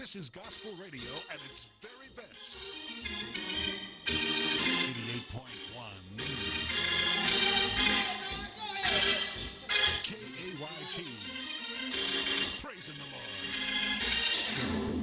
This is gospel radio at its very best. 88.1 KAYT. Praising the Lord.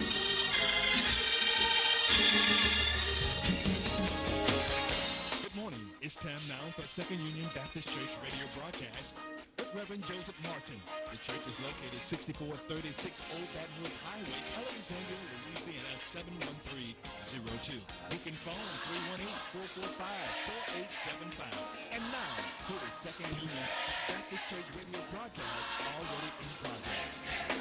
Good morning. It's time now for Second Union Baptist Church radio broadcast with Reverend Joseph Martin. The church is located 6436 Old Baton Rouge Highway, Alexandria, Louisiana 71302. You can phone 318-445-4875. And now, here is Second Union Baptist Church radio broadcast already in progress.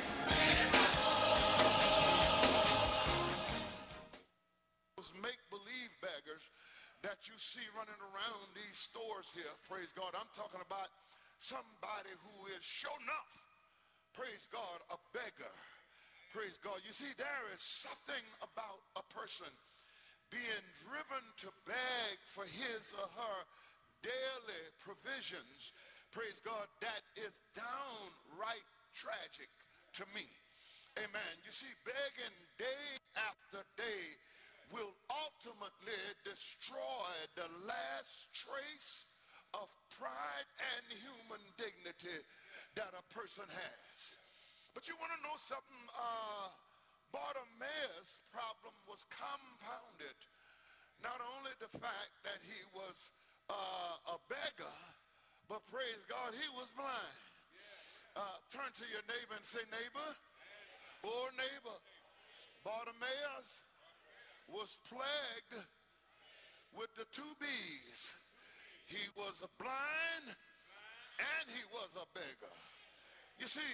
Those make-believe beggars that you see running around these stores here, praise God. I'm talking about somebody who is sure enough, praise God, a beggar. Praise God. You see, there is something about a person being driven to beg for his or her daily provisions, praise God, that is downright tragic to me. Amen. You see, begging day after day will ultimately destroy the last trace of pride and human dignity that a person has. But you want to know something? Bartimaeus' problem was compounded. Not only the fact that he was a beggar, but praise God, he was blind. Turn to your neighbor and say, neighbor, or neighbor, Bartimaeus was plagued with the two B's. He was a blind and he was a beggar. You see,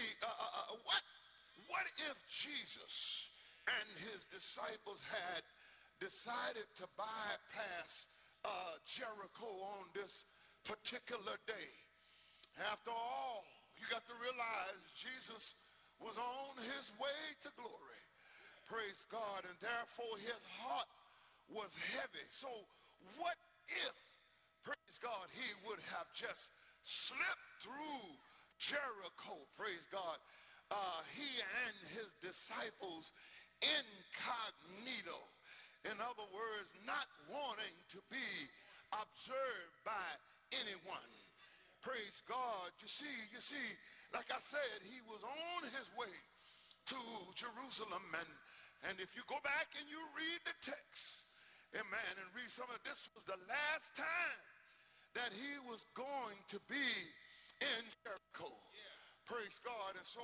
what if Jesus and his disciples had decided to bypass Jericho on this particular day? After all, you got to realize Jesus was on his way to glory. Praise God. And therefore his heart was heavy. So what if, praise God, he would have just slipped through Jericho, praise God, he and his disciples incognito. In other words, not wanting to be observed by anyone. Praise God. You see, like I said, he was on his way to Jerusalem, and if you go back and you read the text, amen, and read some of this, was the last time that he was going to be in Jericho. Praise God. And so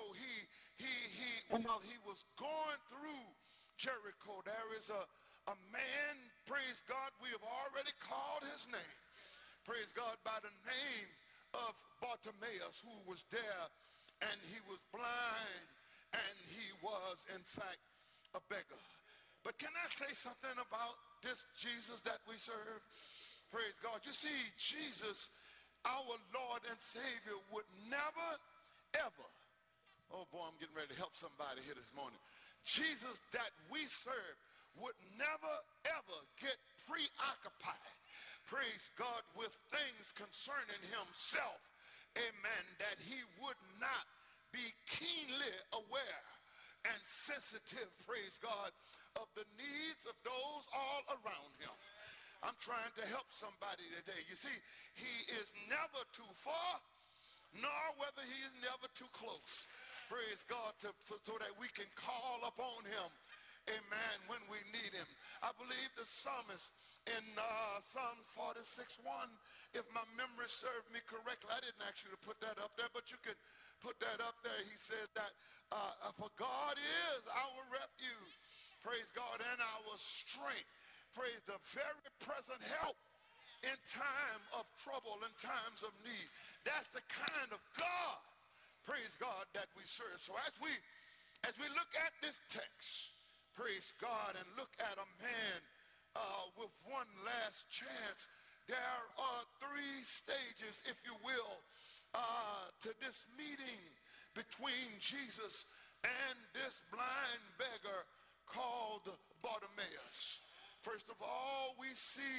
while he was going through Jericho, there is a man, praise God, we have already called his name, praise God, by the name of Bartimaeus, who was there, and he was blind, and he was, in fact, a beggar. But can I say something about this Jesus that we serve? Praise God. You see, Jesus, our Lord and Savior, would never, ever, oh boy, I'm getting ready to help somebody here this morning. Jesus that we serve would never, ever get preoccupied, praise God, with things concerning himself, amen, that he would not be keenly aware and sensitive, praise God, of the needs of those all around him. I'm trying to help somebody today. You see, he is never too far, nor whether he is never too close. Praise God, so that we can call upon him, amen, when we need him. I believe the psalmist in Psalm 46:1, if my memory served me correctly, I didn't ask you to put that up there, but you can put that up there. He says that for God is our refuge, praise God, and our strength, praise, the very present help in time of trouble, in times of need. That's the kind of God, praise God, that we serve. So as we look at this text, praise God, and look at a man with one last chance, there are three stages, if you will, to this meeting between Jesus and this blind beggar called Bartimaeus. First of all, we see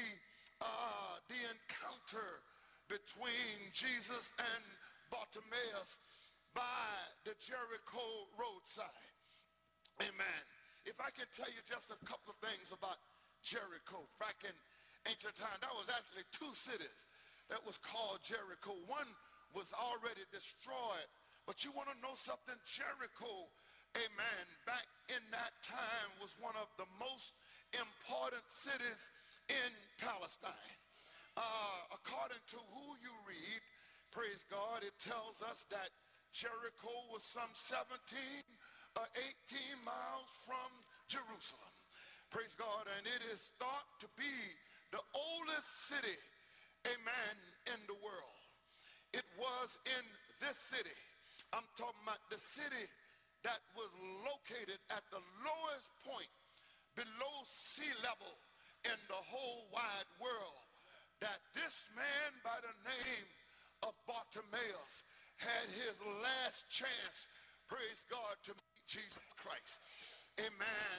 the encounter between Jesus and Bartimaeus by the Jericho roadside. Amen. if I can tell you just a couple of things about Jericho. Back in ancient time, that was actually two cities that was called Jericho. One was already destroyed. But you want to know something? Jericho, amen, back in that time was one of the most important cities in Palestine. According to who you read, praise God, it tells us that Jericho was some 17 or 18 miles from Jerusalem. Praise God. And it is thought to be the oldest city, amen, in the world. It was in this city. I'm talking about the city that was located at the lowest point below sea level in the whole wide world, that this man by the name of Bartimaeus had his last chance, praise God, to meet Jesus Christ. Amen.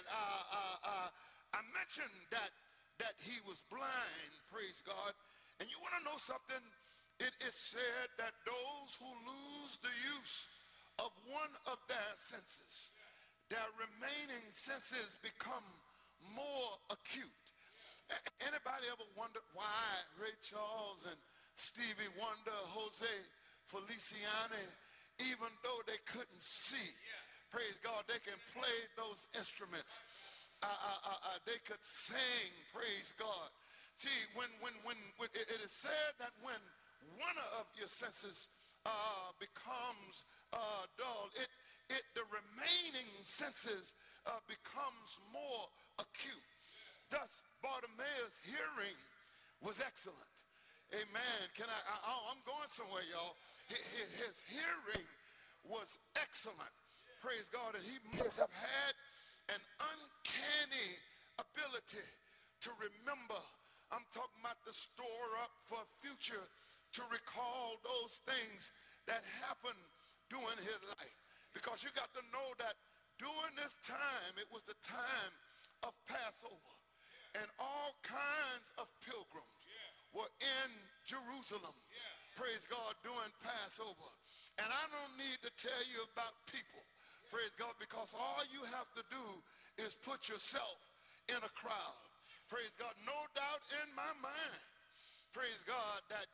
I mentioned that he was blind, praise God. And you want to know something? It is said that those who lose the use of one of their senses, their remaining senses become more acute. Anybody ever wondered why Ray Charles and Stevie Wonder, Jose Feliciani, even though they couldn't see, praise God, they can play those instruments. They could sing, praise God. See, when it is said that when one of your senses becomes dull, the remaining senses becomes more acute. Thus, Bartimaeus' hearing was excellent. Amen. I'm going somewhere, y'all. His hearing was excellent. Praise God. And he must have had an uncanny ability to remember. I'm talking about to store up for future, to recall those things that happened during his life. Because you got to know that during this time, it was the time of Passover. And all kinds of pilgrims were in Jerusalem, praise God, during Passover. And I don't need to tell you about people, praise God, because all you have to do is put yourself in a crowd. Praise God. No doubt in my mind, praise God, that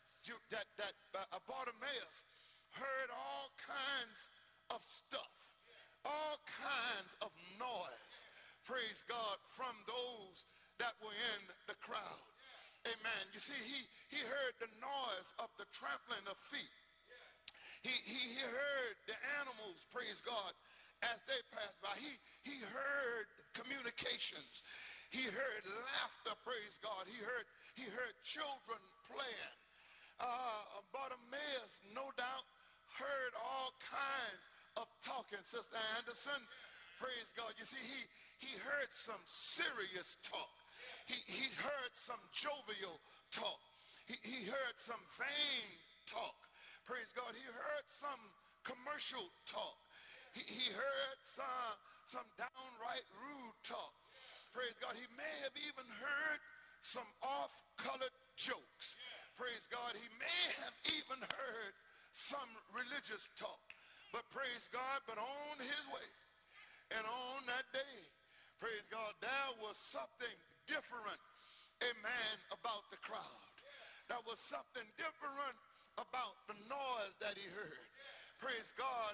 Bartimaeus heard all kinds of stuff, all kinds of noise, praise God, from those that were in the crowd. Amen. You see, he heard the noise of the trampling of feet. He heard the animals, praise God, as they passed by. He heard communications. He heard laughter, praise God. He heard children playing. Bartimaeus, no doubt, heard all kinds of talking, Sister Anderson. Praise God. You see, he heard some serious talk. He heard some jovial talk. He heard some vain talk. Praise God. He heard some commercial talk. He heard some downright rude talk. Praise God. He may have even heard some off-colored jokes. Praise God. He may have even heard some religious talk. But praise God, but on his way and on that day, praise God, there was something different, amen, about the crowd. There was something different about the noise that he heard. Praise God.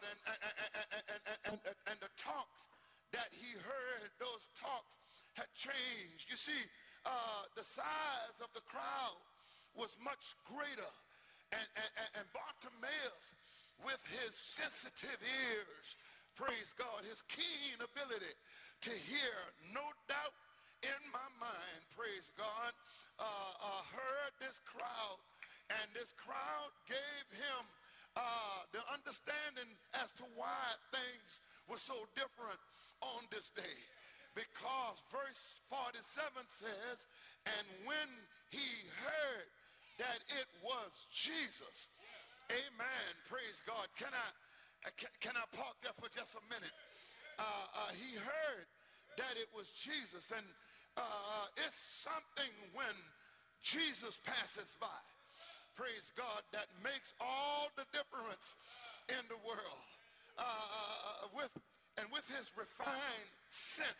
And the talks that he heard, those talks had changed. You see, the size of the crowd was much greater. And Bartimaeus, with his sensitive ears, praise God, his keen ability to hear, no doubt in my mind, praise God, heard this crowd. And this crowd gave him the understanding as to why things were so different on this day. Because verse 47 says, and when he heard that it was Jesus, amen, praise God. Can I park there for just a minute? He heard that it was Jesus. And it's something when Jesus passes by, praise God, that makes all the difference in the world. With his refined sense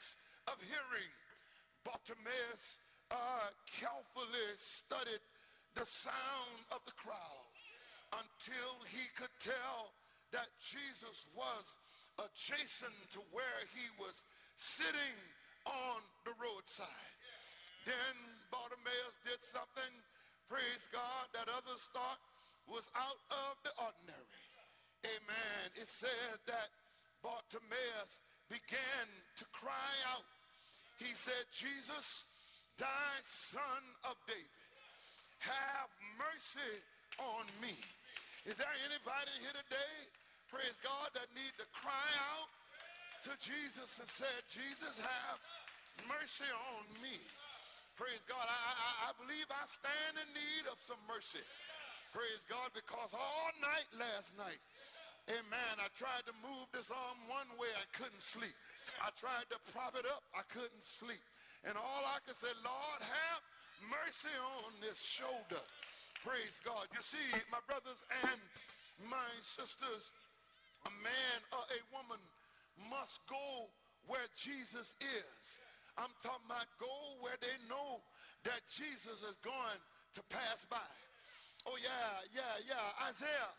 of hearing, Bartimaeus carefully studied the sound of the crowd until he could tell that Jesus was adjacent to where he was sitting on the roadside. Then Bartimaeus did something, praise God, that others thought was out of the ordinary. Amen. It said that Bartimaeus began to cry out. He said, Jesus, thy son of David, have mercy on me. Is there anybody here today, praise God, that need to cry out to Jesus and said, Jesus, have mercy on me? Praise God. I believe I stand in need of some mercy. Praise God, because all night last night, amen, I tried to move this arm one way, I couldn't sleep. I tried to prop it up, I couldn't sleep. And all I could say, Lord, have mercy on this shoulder. Praise God. You see, my brothers and my sisters, a man or a woman must go where Jesus is. I'm talking about go where they know that Jesus is going to pass by. Oh, yeah. Isaiah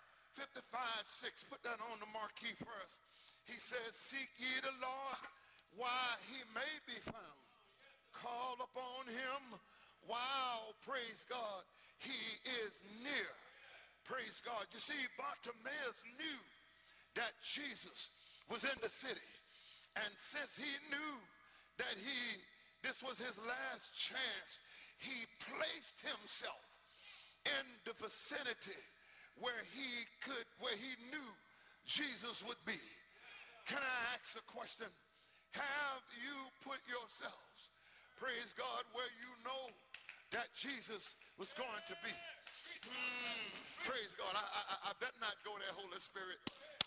55:6. Put that on the marquee first. He says, seek ye the Lord while he may be found. Call upon him while, praise God, he is near. Praise God. You see, Bartimaeus knew that Jesus was in the city. And since he knew that this was his last chance, he placed himself in the vicinity where he knew Jesus would be. Can I ask a question? Have you put yourselves, praise God, where you know that Jesus was going to be? Praise God. I better not go there, Holy Spirit.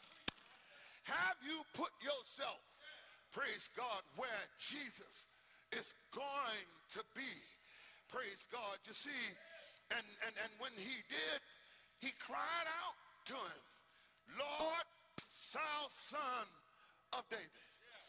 Have you put yourself, praise God, where Jesus is going to be? Praise God. You see, and when he did, he cried out to him, Lord, thou son of David,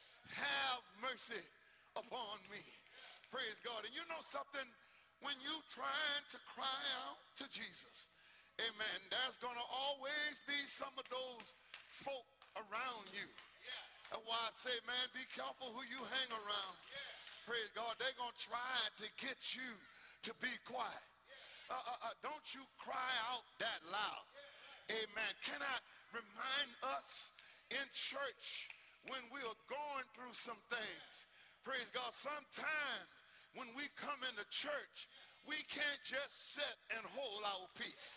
have mercy upon me. Praise God. And you know something? When you trying to cry out to Jesus, amen, there's going to always be some of those folk around you. That's why I say, man, be careful who you hang around. Praise God. They're going to try to get you to be quiet. Don't you cry out that loud. Amen. Can I remind us in church when we are going through some things? Praise God. Sometimes when we come into church, we can't just sit and hold our peace.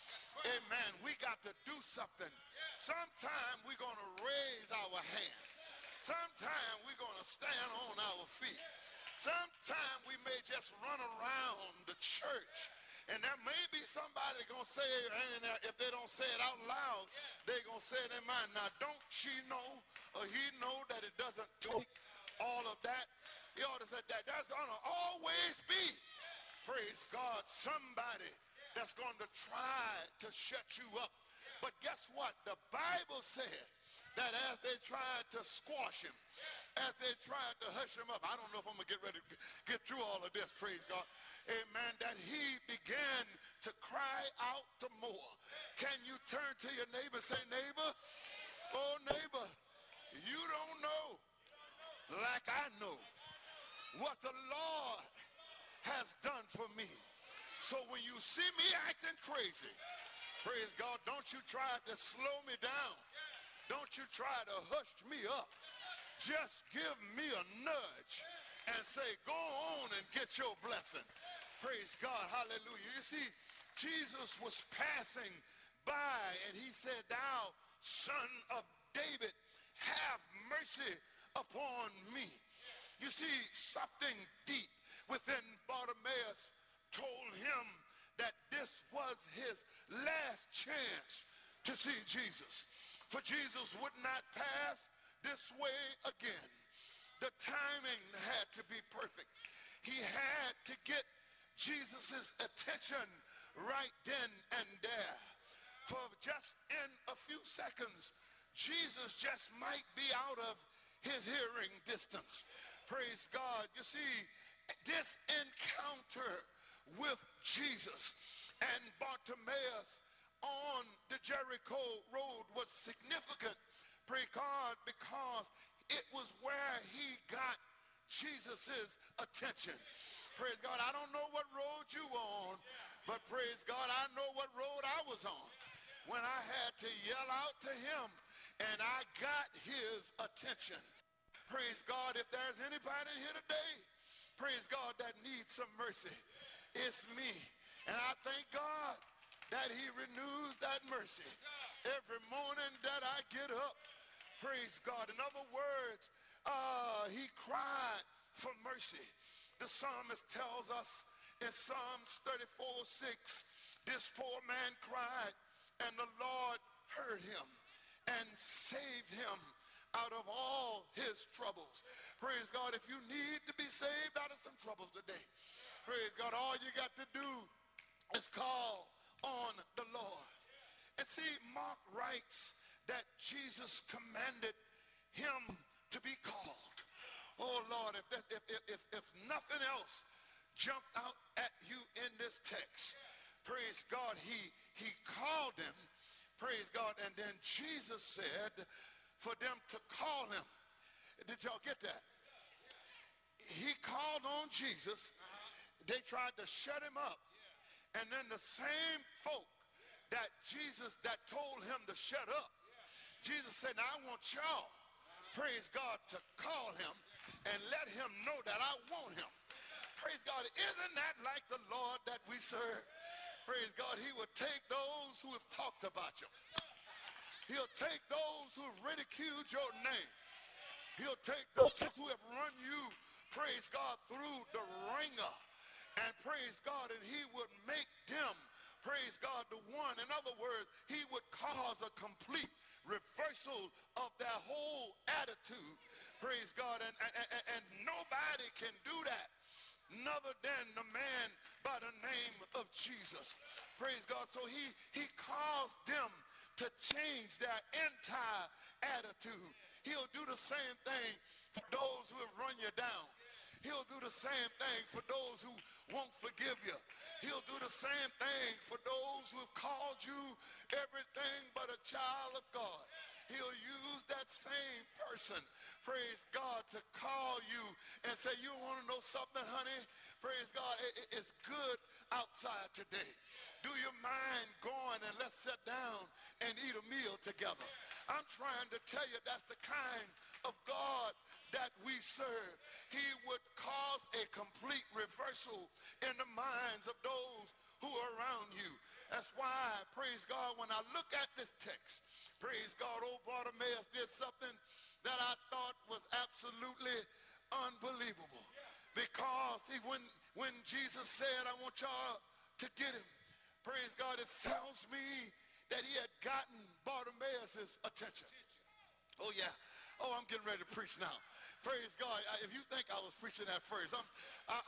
Amen. We got to do something. Sometimes we're going to raise our hands. Sometimes we're going to stand on our feet. Sometimes we may just run around the church. And there may be somebody going to say, and if they don't say it out loud, they're going to say it in their mind. Now, don't she know or he know that it doesn't take all of that? He ought to say that there's going to always be, praise God, somebody that's going to try to shut you up. But guess what? The Bible said that as they tried to squash him, as they tried to hush him up, I don't know if I'm going to get ready to get through all of this, praise God. Amen, that he began to cry out the more. Can you turn to your neighbor and say, neighbor, oh neighbor, you don't know like I know what the Lord has done for me. So when you see me acting crazy, praise God, don't you try to slow me down. Don't you try to hush me up. Just give me a nudge and say, go on and get your blessing. Praise God. Hallelujah. You see, Jesus was passing by and he said, thou son of David, have mercy upon me. You see, something deep within Bartimaeus told him that this was his last chance to see Jesus. For Jesus would not pass this way again. The timing had to be perfect. He had to get Jesus's attention right then and there. For just in a few seconds, Jesus just might be out of his hearing distance. Praise God. You see, this encounter with Jesus and Bartimaeus on the Jericho road was significant, praise God, because it was where he got Jesus's attention. Praise God. I don't know what road you were on, but praise God, I know what road I was on when I had to yell out to him and I got his attention. Praise God. If there's anybody here today, praise God, that needs some mercy, it's me. And I thank God that he renews that mercy every morning that I get up. Praise God. In other words, he cried for mercy. The psalmist tells us in Psalms 34:6, this poor man cried, and the Lord heard him and saved him out of all his troubles. Praise God. If you need to be saved out of some troubles today, praise God, all you got to do is call on the Lord. And see, Mark writes that Jesus commanded him to be called. Oh Lord, if nothing else jumped out at you in this text, praise God, he called him, praise God, and then Jesus said for them to call him. Did y'all get that? He called on Jesus. They tried to shut him up. And then the same folk that Jesus, that told him to shut up, Jesus said, now I want y'all, praise God, to call him and let him know that I want him. Praise God. Isn't that like the Lord that we serve? Praise God. He will take those who have talked about you. He'll take those who have ridiculed your name. He'll take those who have run you, praise God, through the ringer. And praise God, and he would make them, praise God, the one. In other words, he would cause a complete reversal of their whole attitude. Praise God. And nobody can do that other than the man by the name of Jesus. Praise God. So he caused them to change their entire attitude. He'll do the same thing for those who have run you down. He'll do the same thing for those who won't forgive you. He'll do the same thing for those who have called you everything but a child of God. He'll use that same person, praise God, to call you and say, you want to know something, honey? Praise God, it's good outside today. Do you mind going and let's sit down and eat a meal together? I'm trying to tell you that's the kind of God that we serve. He would cause a complete reversal in the minds of those who are around you. That's why, praise God, when I look at this text, praise God, old Bartimaeus did something that I thought was absolutely unbelievable. Because when Jesus said, I want y'all to get him, praise God, it tells me that he had gotten Bartimaeus' attention. Oh yeah. Oh, I'm getting ready to preach now. Praise God. If you think I was preaching at first, look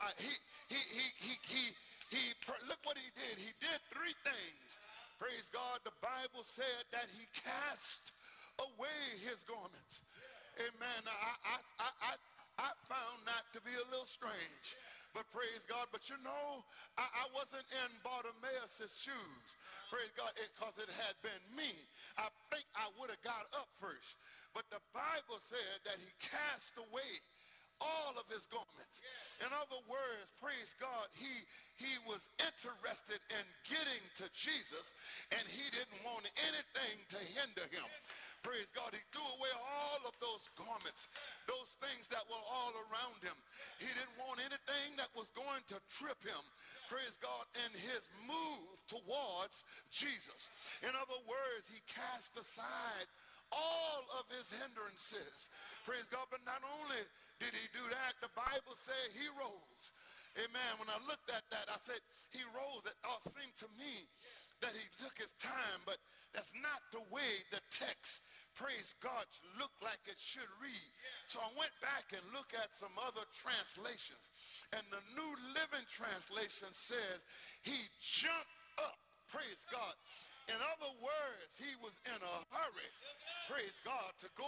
what he did. He did three things. Praise God. The Bible said that he cast away his garments. Amen. Now, I found that to be a little strange. But praise God, but you know, I wasn't in Bartimaeus' shoes. Praise God, because it had been me. I think I would have got up first. But the Bible said that he cast away all of his garments. In other words, praise God, he was interested in getting to Jesus, and he didn't want anything to hinder him. Praise God, he threw away all of those garments, those things that were all around him. He didn't want anything that was going to trip him, praise God, in his move towards Jesus. In other words, he cast aside all of his hindrances. Praise God, but not only did he do that, the Bible said he rose. Amen. When I looked at that, I said, he rose. It all seemed to me that he took his time, but that's not the way the text, praise God, looked like it should read. So I went back and looked at some other translations, and the New Living Translation says he jumped up, praise God. In other words, he was in a hurry, praise God, to go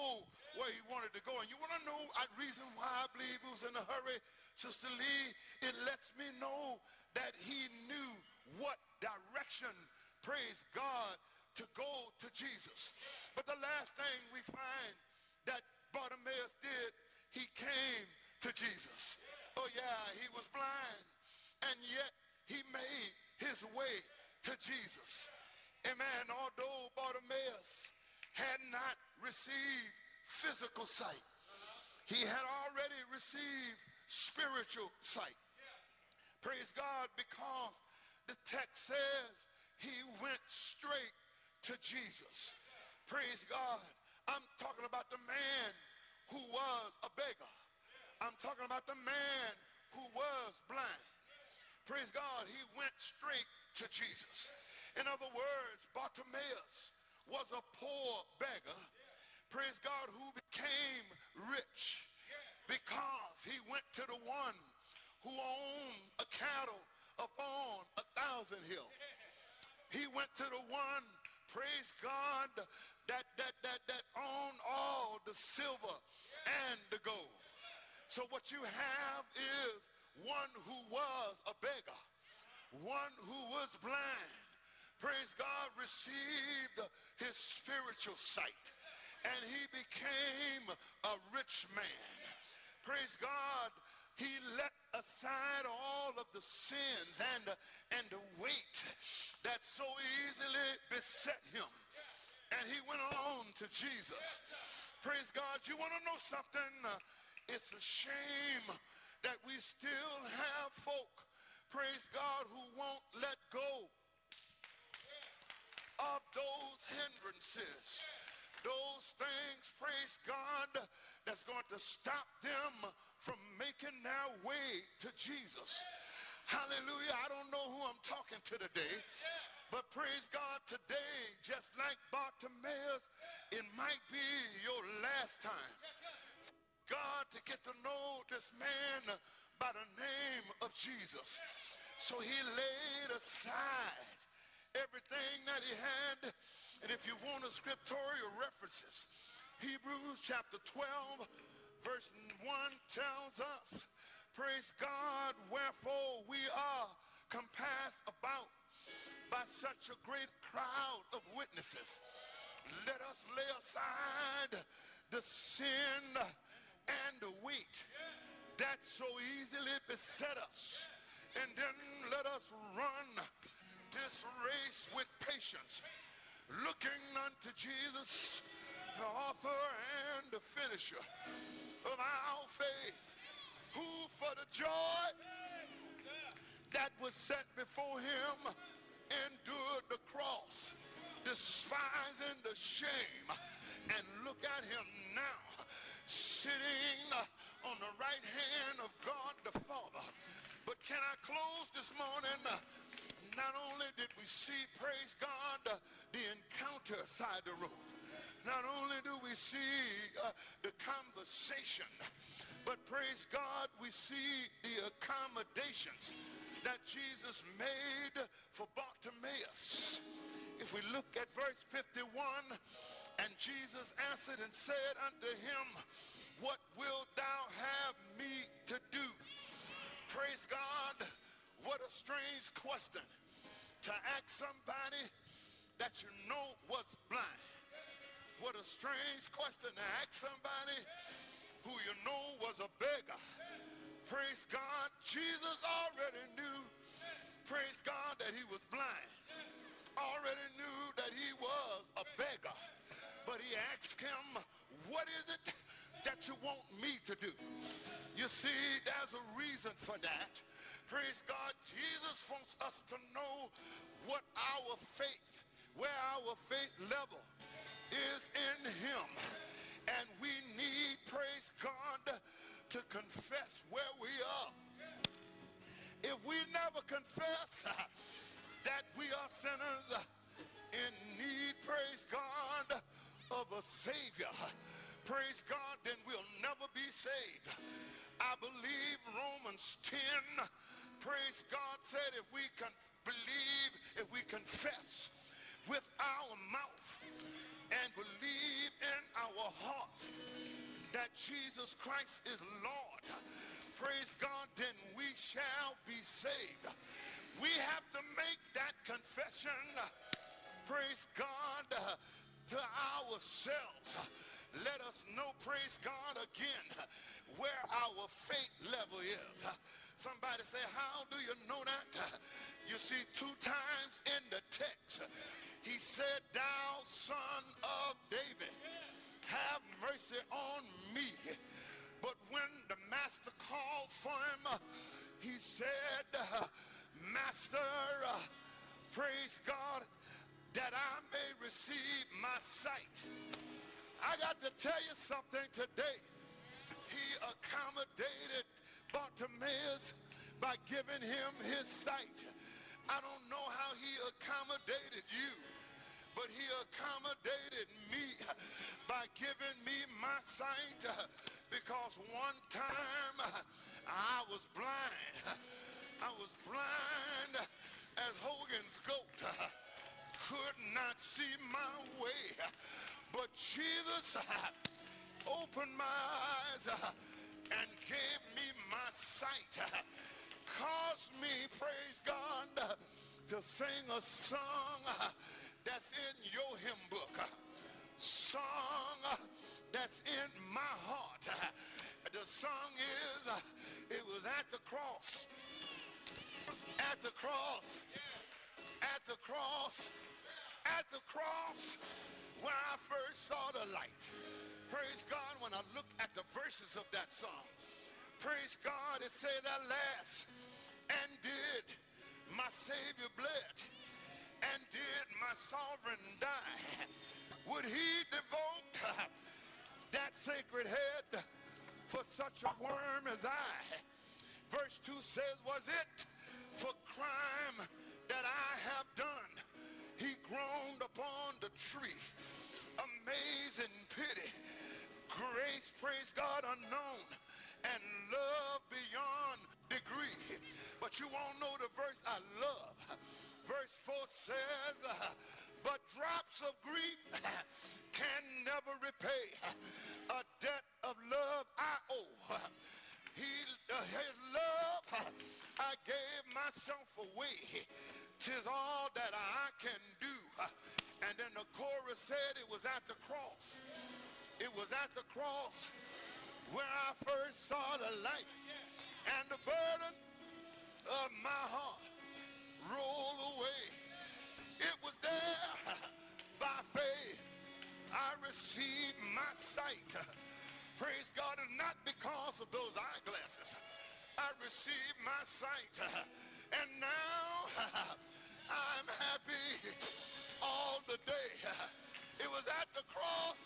where he wanted to go. And you want to know the reason why I believe he was in a hurry, Sister Lee? It lets me know that he knew what direction, praise God, to go to Jesus. But the last thing we find that Bartimaeus did, he came to Jesus. Oh yeah, he was blind, and yet he made his way to Jesus. Amen. Although Bartimaeus had not received physical sight, he had already received spiritual sight. Praise God, because the text says he went straight to Jesus. Praise God. I'm talking about the man who was a beggar. I'm talking about the man who was blind. Praise God, he went straight to Jesus. In other words, Bartimaeus was a poor beggar, praise God, who became rich because he went to the one who owned a cattle upon 1,000 hills. He went to the one, praise God, that owned all the silver and the gold. So what you have is one who was a beggar, one who was blind, praise God, received his spiritual sight, and he became a rich man. Praise God, he let aside all of the sins and the weight that so easily beset him, and he went on to Jesus. Praise God. You want to know something? It's a shame that we still have folk, praise God, who won't let go of those hindrances, those things, praise God, that's going to stop them from making their way to Jesus. Hallelujah. I don't know who I'm talking to today, but praise God, today, just like Bartimaeus, it might be your last time, God, to get to know this man by the name of Jesus. So he laid aside everything that he had. And if you want a scriptorial references, Hebrews chapter 12, verse 1 tells us, praise God, wherefore we are compassed about by such a great crowd of witnesses. Let us lay aside the sin and the weight that so easily beset us, and then let us run this race with patience, looking unto Jesus, the author and the finisher of our faith, who for the joy that was set before him endured the cross, despising the shame, and look at him now, sitting on the right hand of God the Father. But can I close this morning? Not only did we see, praise God, the encounter side the road, not only do we see the conversation, but praise God, we see the accommodations that Jesus made for Bartimaeus. If we look at verse 51, and Jesus answered and said unto him, what wilt thou have me to do? Praise God. What a strange question to ask somebody that you know was blind. What a strange question to ask somebody who you know was a beggar. Praise God. Jesus already knew, praise God, that he was blind. Already knew that he was a beggar. But he asked him, what is it that you want me to do? You see, there's a reason for that. Praise God. Jesus wants us to know what our faith, where our faith level is in him. And we need, praise God, to confess where we are. If we never confess that we are sinners in need, praise God, of a Savior, praise God, then we'll never be saved. I believe Romans 10, praise God, said if we can believe, if we confess with our mouth and believe in our heart that Jesus Christ is Lord, praise God, then we shall be saved. We have to make that confession, praise God, to ourselves. Let us know, praise God, again, where our faith level is. Somebody say, how do you know that? You see, 2 times in the text, he said, thou son of David, have mercy on me. But when the master called for him, he said, Master, praise God, that I may receive my sight. I got to tell you something today. He accommodated Bartimaeus by giving him his sight. I don't know how he accommodated you, but he accommodated me by giving me my sight, because one time I was blind. I was blind as Hogan's goat, could not see my way, but Jesus opened my eyes and gave me my sight, caused me, praise God, to sing a song that's in your hymn book, song that's in my heart. The song is, it was at the cross, at the cross, at the cross, at the cross, where I first saw the light. Praise God, when I look at the verses of that song, praise God, it says that last, and did my Savior bled, and did my sovereign die, would he devote that sacred head for such a worm as I? Verse 2 says, was it for crime that I have done? He groaned upon the tree. Amazing pity, grace, praise God, unknown, and love beyond degree. But you won't know the verse I love. Verse 4 says, but drops of grief can never repay a debt of love I owe. His love, I gave myself away. 'Tis all that I can do. And then the chorus said it was at the cross. It was at the cross where I first saw the light, and the burden of my heart rolled away. It was there by faith I received my sight. Praise God, and not because of those eyeglasses. I received my sight, and now I'm happy all the day. It was at the cross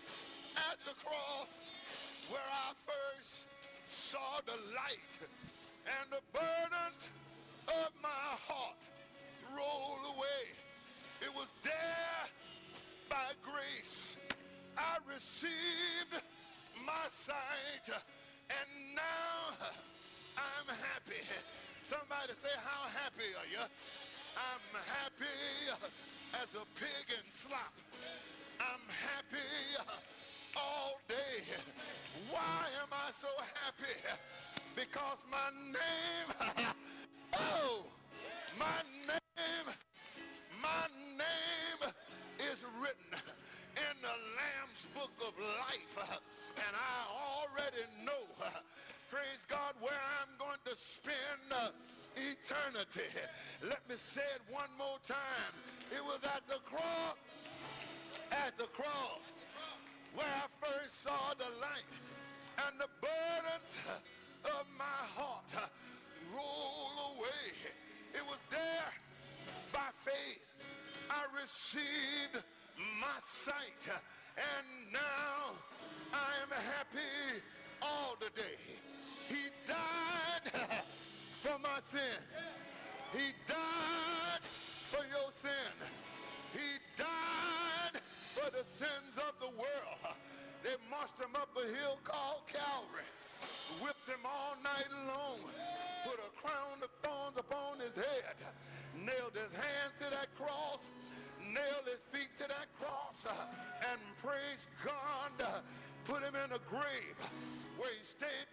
where I first saw the light, and the burdens of my heart rolled away. It was there by grace I received my sight, and now I'm happy. Somebody say, how happy are you? I'm happy as a pig in slop. I'm happy all day. Why am I so happy? Because my name, oh, my name is written in the Lamb's book of life, and I already know, praise God, where I'm going to spend eternity. Let me say it one more time. It was at the cross, where I first saw the light, and the burdens of my heart rolled away. It was there by faith I received my sight, and now I am happy all the day. He died for my sin. He died for your sin. He died for the sins of the world. They marched him up a hill called Calvary, whipped him all night long, put a crown of thorns upon his head, nailed his hand to that cross, nailed his feet to that cross, and praise God, put him in a grave where he stayed